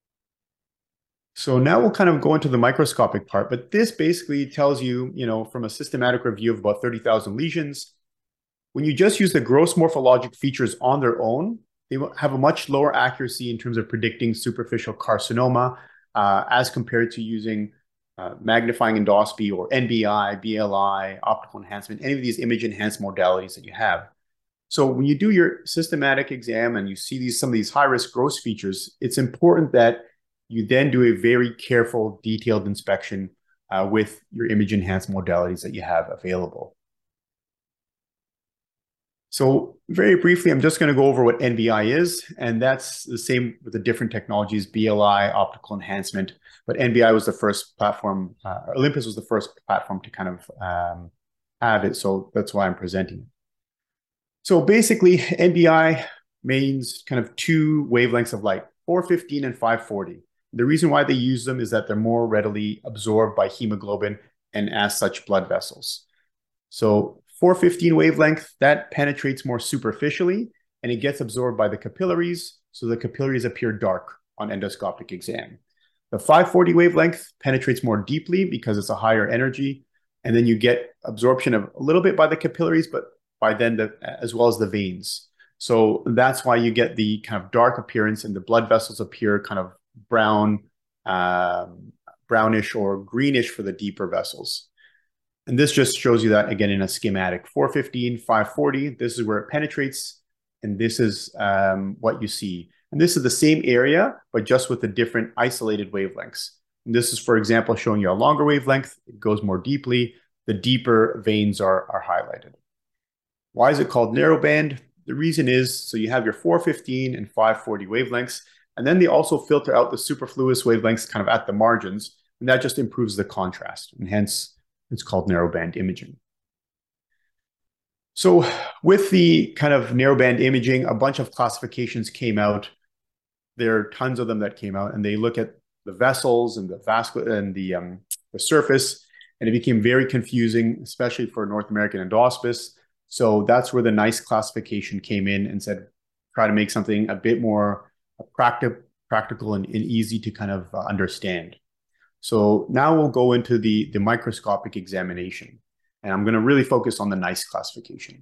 So now we'll kind of go into the microscopic part, but this basically tells you, from a systematic review of about 30,000 lesions, when you just use the gross morphologic features on their own, they will have a much lower accuracy in terms of predicting superficial carcinoma as compared to using magnifying endoscopy or NBI, BLI, optical enhancement, any of these image enhanced modalities that you have. So when you do your systematic exam and you see some of these high-risk gross features, it's important that you then do a very careful, detailed inspection with your image enhanced modalities that you have available. So very briefly, I'm just going to go over what NBI is, and that's the same with the different technologies, BLI, optical enhancement, but NBI was the first platform, Olympus was the first platform to kind of have it, so that's why I'm presenting it. So basically, NBI means kind of 2 wavelengths of light, 415 and 540. The reason why they use them is that they're more readily absorbed by hemoglobin and as such blood vessels. So 415 wavelength, that penetrates more superficially and it gets absorbed by the capillaries, so the capillaries appear dark on endoscopic exam. The 540 wavelength penetrates more deeply because it's a higher energy, and then you get absorption of a little bit by the capillaries, but by then as well as the veins. So that's why you get the kind of dark appearance, and the blood vessels appear kind of brown, brownish or greenish for the deeper vessels. And this just shows you that again in a schematic. 415, 540, this is where it penetrates, and this is what you see. And this is the same area, but just with the different isolated wavelengths. And this is, for example, showing you a longer wavelength. It goes more deeply. The deeper veins are highlighted. Why is it called narrowband? The reason is, so you have your 415 and 540 wavelengths, and then they also filter out the superfluous wavelengths kind of at the margins, and that just improves the contrast, and hence it's called narrowband imaging. So with the kind of narrowband imaging, a bunch of classifications came out. There are tons of them that came out, and they look at the vessels and the vascular and the surface, and it became very confusing, especially for North American endoscopists. So that's where the NICE classification came in and said, try to make something a bit more practical and easy to kind of understand. So now we'll go into the microscopic examination, and I'm going to really focus on the NICE classification.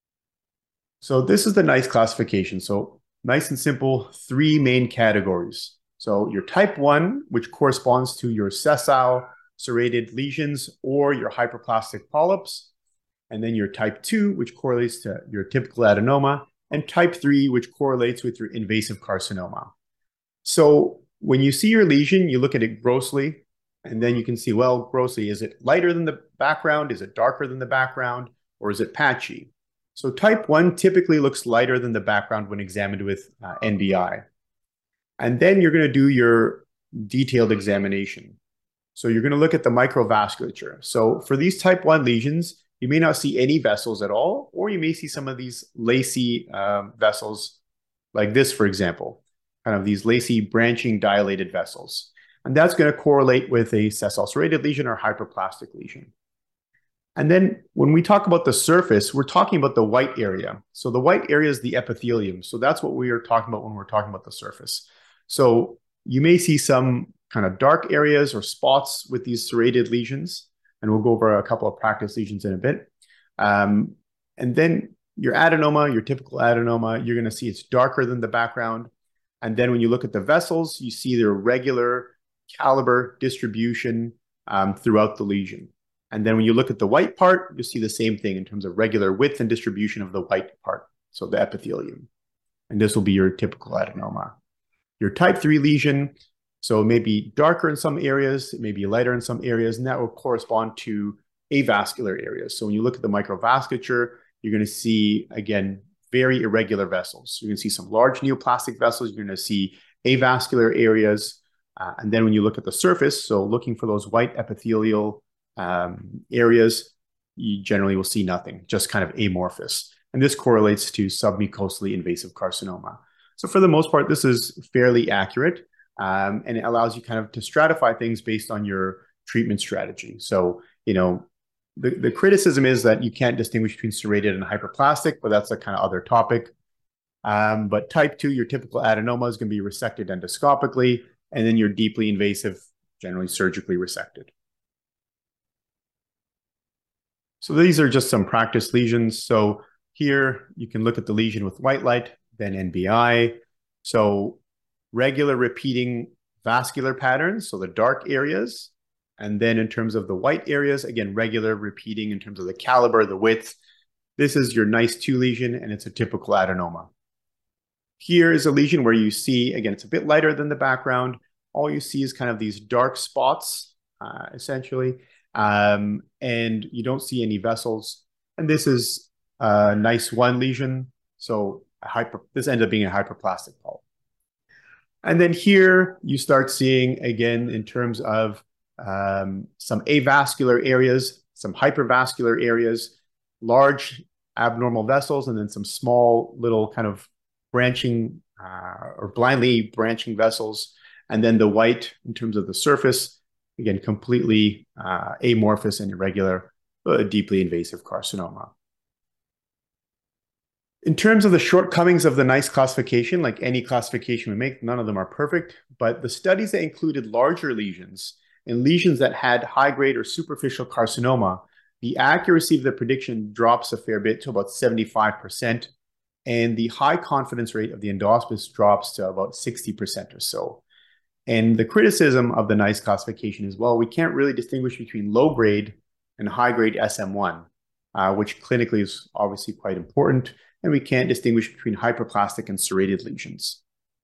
So this is the NICE classification. So nice and simple, 3 main categories. So your type 1, which corresponds to your sessile serrated lesions or your hyperplastic polyps. And then your type 2, which correlates to your typical adenoma, and type 3, which correlates with your invasive carcinoma. So when you see your lesion, you look at it grossly, and then you can see, well, grossly, is it lighter than the background? Is it darker than the background? Or is it patchy? So type 1 typically looks lighter than the background when examined with NBI. And then you're going to do your detailed examination. So you're going to look at the microvasculature. So for these type 1 lesions, you may not see any vessels at all, or you may see some of these lacy vessels like this, for example, kind of these lacy branching dilated vessels. And that's going to correlate with a sessile serrated lesion or hyperplastic lesion. And then when we talk about the surface, we're talking about the white area. So the white area is the epithelium. So that's what we are talking about when we're talking about the surface. So you may see some kind of dark areas or spots with these serrated lesions. And we'll go over a couple of practice lesions in a bit. And then your adenoma, your typical adenoma, you're going to see it's darker than the background. And then when you look at the vessels, you see their regular caliber distribution throughout the lesion. And then when you look at the white part, you'll see the same thing in terms of regular width and distribution of the white part, so the epithelium. And this will be your typical adenoma. Your type 3 lesion, so it may be darker in some areas, it may be lighter in some areas, and that will correspond to avascular areas. So when you look at the microvasculature, you're going to see, again, very irregular vessels. You're going to see some large neoplastic vessels. You're going to see avascular areas. And then when you look at the surface, so looking for those white epithelial areas, you generally will see nothing, just kind of amorphous. And this correlates to submucosally invasive carcinoma. So for the most part, this is fairly accurate. And it allows you kind of to stratify things based on your treatment strategy. So, you know, the criticism is that you can't distinguish between serrated and hyperplastic, but that's a kind of other topic. But type 2, your typical adenoma is going to be resected endoscopically, and then your deeply invasive, generally surgically resected. So these are just some practice lesions. So here you can look at the lesion with white light, then NBI. So regular repeating vascular patterns, so the dark areas. And then in terms of the white areas, again, regular repeating in terms of the caliber, the width. This is your NICE 2 lesion, and it's a typical adenoma. Here is a lesion where you see, again, it's a bit lighter than the background. All you see is kind of these dark spots, essentially, and you don't see any vessels. And this is a NICE 1 lesion, so this ends up being a hyperplastic polyp. And then here you start seeing, again, in terms of some avascular areas, some hypervascular areas, large abnormal vessels, and then some small little kind of branching or blindly branching vessels. And then the white in terms of the surface, again, completely amorphous and irregular, deeply invasive carcinoma. In terms of the shortcomings of the NICE classification, like any classification we make, none of them are perfect, but the studies that included larger lesions and lesions that had high-grade or superficial carcinoma, the accuracy of the prediction drops a fair bit to about 75%, and the high confidence rate of the endoscopist drops to about 60% or so. And the criticism of the NICE classification is, well, we can't really distinguish between low-grade and high-grade SM1, which clinically is obviously quite important, and we can't distinguish between hyperplastic and serrated lesions.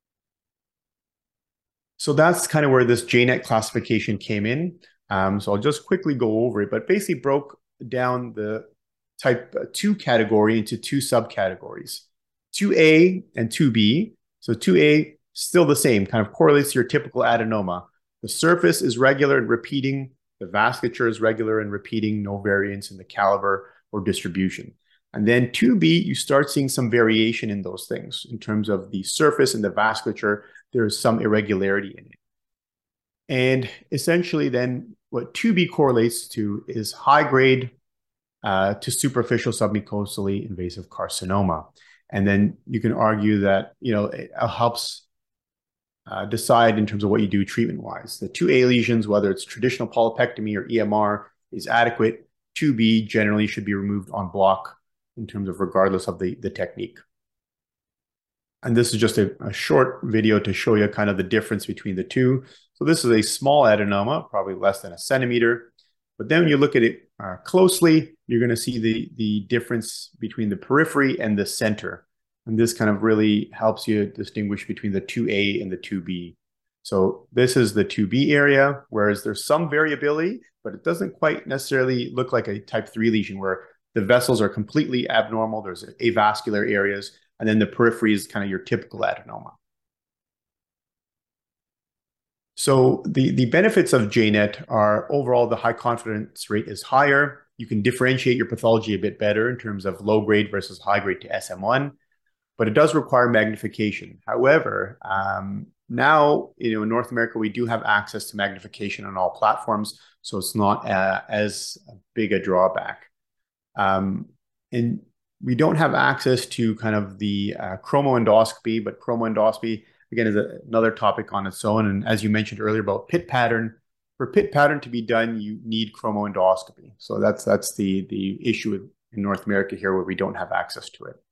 So that's kind of where this JNET classification came in. So I'll just quickly go over it, but basically broke down the type 2 category into 2 subcategories, 2A and 2B. So 2A, still the same, kind of correlates to your typical adenoma. The surface is regular and repeating. The vasculature is regular and repeating, no variance in the caliber or distribution. And then 2B, you start seeing some variation in those things. In terms of the surface and the vasculature, there's some irregularity in it. And essentially then what 2B correlates to is high-grade to superficial submucosally invasive carcinoma. And then you can argue that, it helps decide in terms of what you do treatment-wise. The 2A lesions, whether it's traditional polypectomy or EMR, is adequate. 2B generally should be removed en bloc in terms of regardless of the technique. And this is just a short video to show you kind of the difference between the two. So this is a small adenoma, probably less than a centimeter. But then when you look at it closely, you're going to see the difference between the periphery and the center. And this kind of really helps you distinguish between the 2A and the 2B. So this is the 2B area, whereas there's some variability, but it doesn't quite necessarily look like a type 3 lesion where the vessels are completely abnormal. There's avascular areas, and then the periphery is kind of your typical adenoma. So the benefits of JNET are overall the high confidence rate is higher. You can differentiate your pathology a bit better in terms of low grade versus high grade to SM1, but it does require magnification. However, now in North America, we do have access to magnification on all platforms, so it's not as big a drawback. And we don't have access to kind of the chromoendoscopy, but chromoendoscopy, again, is another topic on its own. And as you mentioned earlier about pit pattern, for pit pattern to be done, you need chromoendoscopy. So that's the issue in North America here where we don't have access to it.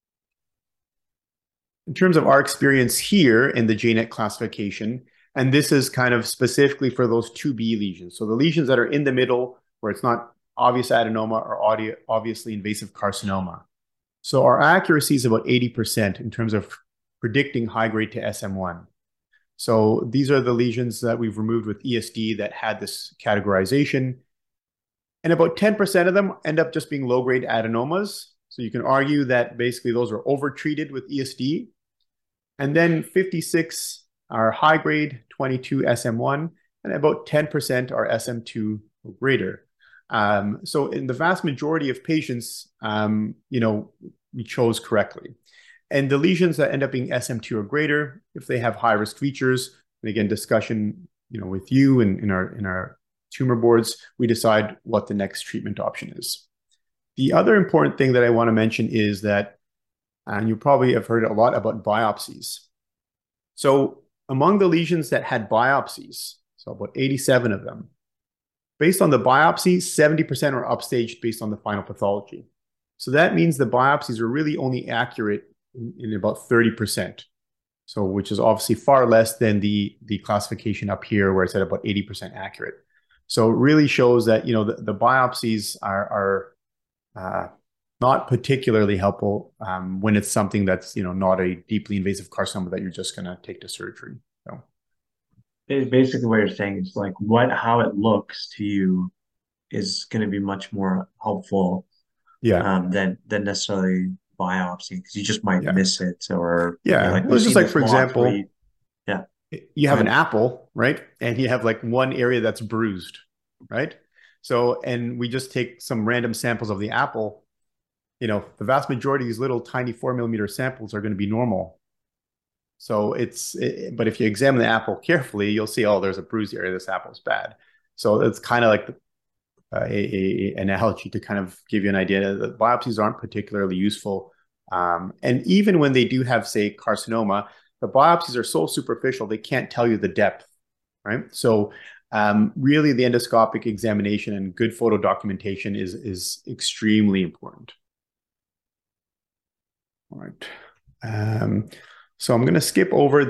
In terms of our experience here in the JNET classification, and this is kind of specifically for those 2B lesions. So the lesions that are in the middle where it's not obvious adenoma or obviously invasive carcinoma. So our accuracy is about 80% in terms of predicting high grade to SM1. So these are the lesions that we've removed with ESD that had this categorization. And about 10% of them end up just being low grade adenomas. So you can argue that basically those are overtreated with ESD. And then 56 are high grade, 22 SM1, and about 10% are SM2 or greater. So in the vast majority of patients, we chose correctly. And the lesions that end up being SM2 or greater, if they have high risk features, and again, discussion, with you and in our tumor boards, we decide what the next treatment option is. The other important thing that I want to mention is that, and you probably have heard a lot about biopsies. So among the lesions that had biopsies, so about 87 of them, based on the biopsy, 70% are upstaged based on the final pathology. So that means the biopsies are really only accurate in about 30%. So which is obviously far less than the classification up here where it's at about 80% accurate. So it really shows that, the biopsies are not particularly helpful when it's something that's, not a deeply invasive carcinoma that you're just going to take to surgery. So Basically what you're saying is like how it looks to you is going to be much more helpful than necessarily biopsy, because you just might miss it or like it's just like, for example, you have an apple, right? And you have like one area that's bruised, right? So, and we just take some random samples of the apple, the vast majority of these little tiny 4mm samples are going to be normal. So but if you examine the apple carefully, you'll see, oh, there's a bruised area. This apple's bad. So it's kind of like an analogy to kind of give you an idea that biopsies aren't particularly useful And even when they do have, say, carcinoma, the biopsies are so superficial, they can't tell you the depth, right? So really the endoscopic examination and good photo documentation is extremely important. All right. So I'm going to skip over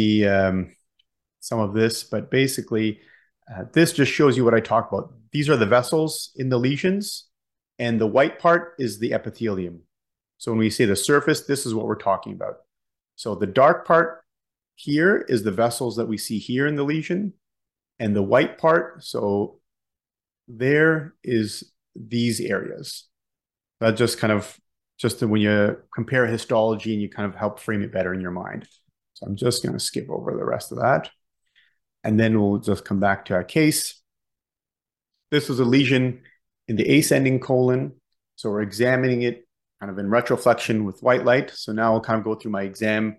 some of this, but basically this just shows you what I talked about. These are the vessels in the lesions, and the white part is the epithelium. So when we say the surface, this is what we're talking about. So the dark part here is the vessels that we see here in the lesion, and the white part, so there is these areas. That just kind of, when you compare histology and you kind of help frame it better in your mind. So I'm just going to skip over the rest of that. And then we'll just come back to our case. This was a lesion in the ascending colon. So we're examining it kind of in retroflexion with white light. So now I'll kind of go through my exam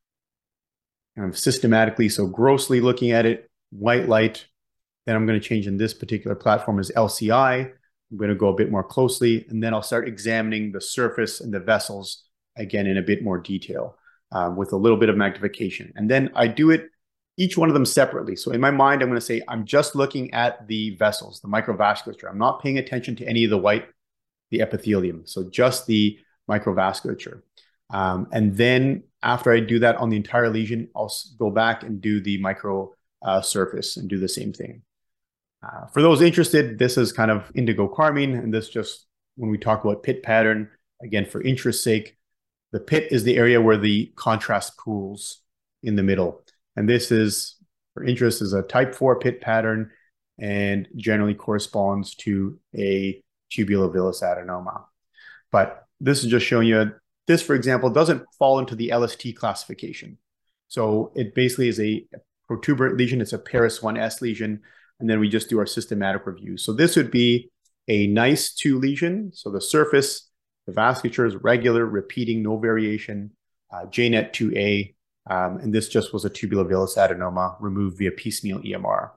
kind of systematically. So grossly looking at it, white light. Then I'm going to change in this particular platform as LCI. I'm going to go a bit more closely, and then I'll start examining the surface and the vessels again in a bit more detail with a little bit of magnification. And then I do it, each one of them separately. So in my mind, I'm going to say, I'm just looking at the vessels, the microvasculature. I'm not paying attention to any of the white, the epithelium. So just the microvasculature. And then after I do that on the entire lesion, I'll go back and do the micro surface and do the same thing. For those interested, this is kind of indigo carmine, and this just, when we talk about pit pattern, again, for interest's sake, the pit is the area where the contrast pools in the middle. And this is, for interest, is a type 4 pit pattern and generally corresponds to a tubulovillous adenoma. But this is just showing you, this, for example, doesn't fall into the LST classification. So it basically is a protuberant lesion. It's a Paris 1S lesion. And then we just do our systematic review. So this would be a nice 2 lesion. So the surface, the vasculature is regular, repeating, no variation, JNET 2A. And this just was a tubulovillous adenoma removed via piecemeal EMR.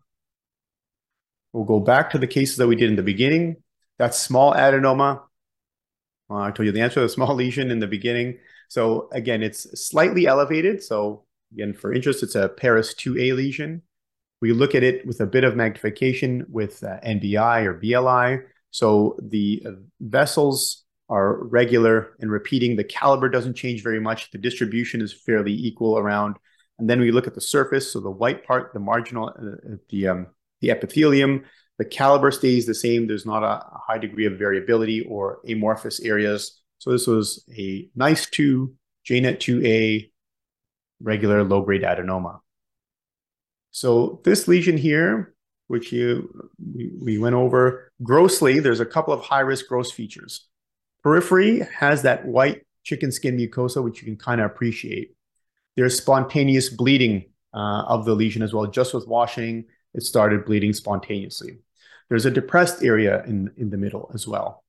We'll go back to the cases that we did in the beginning. That's small adenoma. I told you the answer to the small lesion in the beginning. So again, it's slightly elevated. So again, for interest, it's a Paris 2A lesion. We look at it with a bit of magnification with NBI or BLI. So the vessels are regular and repeating. The caliber doesn't change very much. The distribution is fairly equal around. And then we look at the surface. So the white part, the marginal, the epithelium, the caliber stays the same. There's not a high degree of variability or amorphous areas. So this was a nice 2, JNET 2A, regular low-grade adenoma. So this lesion here, which we went over grossly, there's a couple of high-risk gross features. Periphery has that white chicken skin mucosa, which you can kind of appreciate. There's spontaneous bleeding of the lesion as well. Just with washing, it started bleeding spontaneously. There's a depressed area in the middle as well.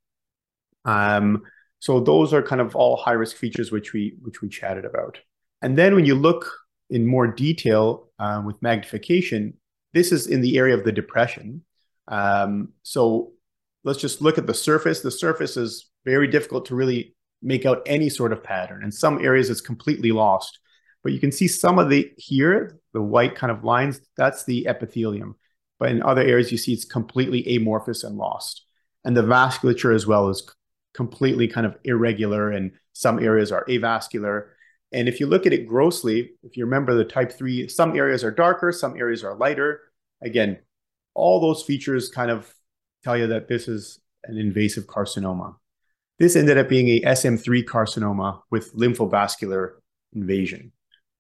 So those are kind of all high-risk features which we chatted about. And then when you look in more detail with magnification, this is in the area of the depression. So let's just look at the surface. The surface is very difficult to really make out any sort of pattern. In some areas, it's completely lost. But you can see some of the white kind of lines, that's the epithelium. But in other areas, you see it's completely amorphous and lost. And the vasculature as well is completely kind of irregular, and some areas are avascular. And if you look at it grossly, if you remember the type 3, some areas are darker, some areas are lighter. Again, all those features kind of tell you that this is an invasive carcinoma. This ended up being a SM3 carcinoma with lymphovascular invasion.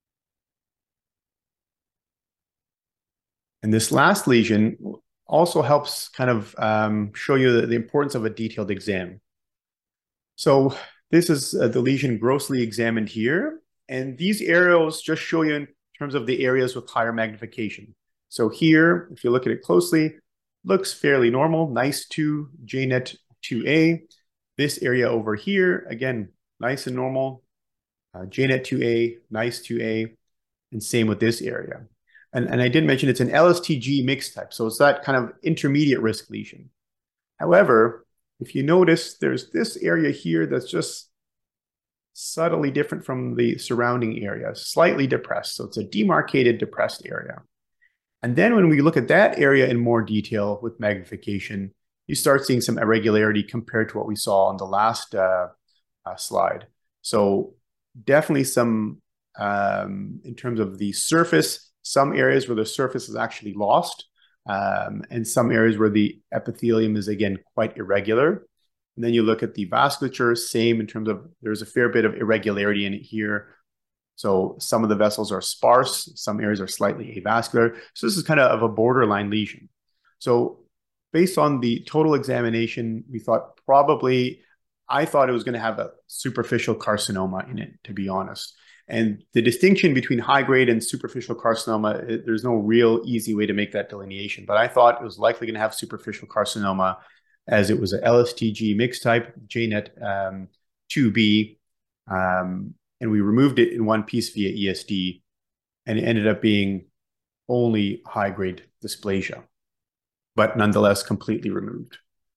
And this last lesion also helps kind of show you the importance of a detailed exam. So this is the lesion grossly examined here. And these arrows just show you in terms of the areas with higher magnification. So here, if you look at it closely, looks fairly normal, nice 2, JNET 2A. This area over here, again, nice and normal, JNET 2A, nice 2A, and same with this area. And I did mention it's an LSTG mixed type, so it's that kind of intermediate risk lesion. However, if you notice, there's this area here that's just subtly different from the surrounding area, slightly depressed. So it's a demarcated depressed area. And then when we look at that area in more detail with magnification, you start seeing some irregularity compared to what we saw on the last slide. So definitely some, in terms of the surface, some areas where the surface is actually lost, and some areas where the epithelium is, again, quite irregular. And then you look at the vasculature, same in terms of there's a fair bit of irregularity in it here. So some of the vessels are sparse, some areas are slightly avascular. So this is kind of a borderline lesion. So based on the total examination, we thought I thought it was going to have a superficial carcinoma in it, to be honest. And the distinction between high-grade and superficial carcinoma, there's no real easy way to make that delineation. But I thought it was likely going to have superficial carcinoma, as it was an LSTG mixed type, JNET 2B, and we removed it in one piece via ESD, and it ended up being only high-grade dysplasia, but nonetheless completely removed.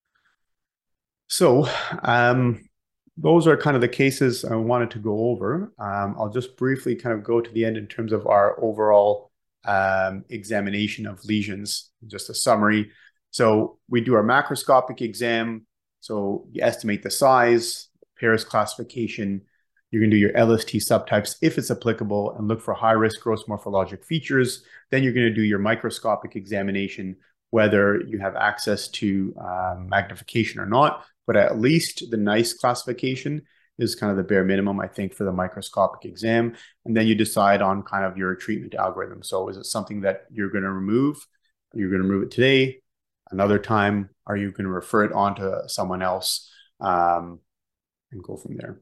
So those are kind of the cases I wanted to go over. I'll just briefly kind of go to the end in terms of our overall examination of lesions, just a summary. So we do our macroscopic exam. So you estimate the size, Paris classification. You're going to do your LST subtypes if it's applicable and look for high-risk gross morphologic features. Then you're going to do your microscopic examination, whether you have access to magnification or not. But at least the NICE classification is kind of the bare minimum, I think, for the microscopic exam. And then you decide on kind of your treatment algorithm. So is it something that you're going to remove? You're going to remove it today? Another time? Are you going to refer it on to someone else and go from there?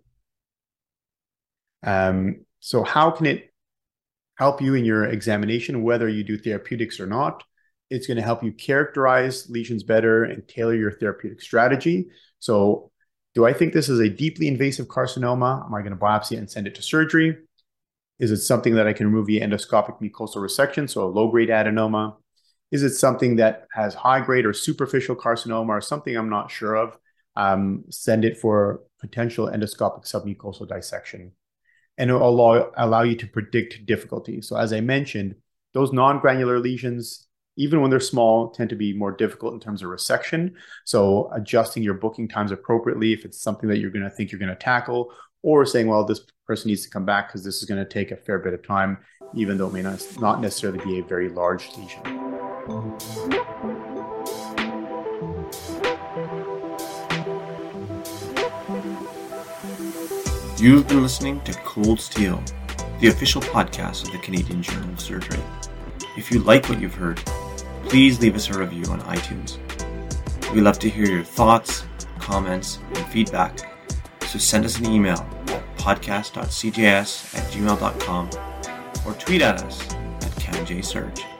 So how can it help you in your examination, whether you do therapeutics or not? It's going to help you characterize lesions better and tailor your therapeutic strategy. So do I think this is a deeply invasive carcinoma? Am I going to biopsy it and send it to surgery? Is it something that I can remove via endoscopic mucosal resection, so a low-grade adenoma? Is it something that has high-grade or superficial carcinoma or something I'm not sure of? Send it for potential endoscopic submucosal dissection. And it will allow you to predict difficulty. So as I mentioned, those non-granular lesions, even when they're small, tend to be more difficult in terms of resection. So adjusting your booking times appropriately if it's something that you're going to think you're going to tackle, or saying, well, this person needs to come back because this is going to take a fair bit of time, even though it may not necessarily be a very large lesion. You've been listening to Cold Steel, the official podcast of the Canadian Journal of Surgery. If you like what you've heard, please leave us a review on iTunes. We love to hear your thoughts, comments, and feedback, so send us an email at podcast.cjs@gmail.com or tweet at us at CanJSurge.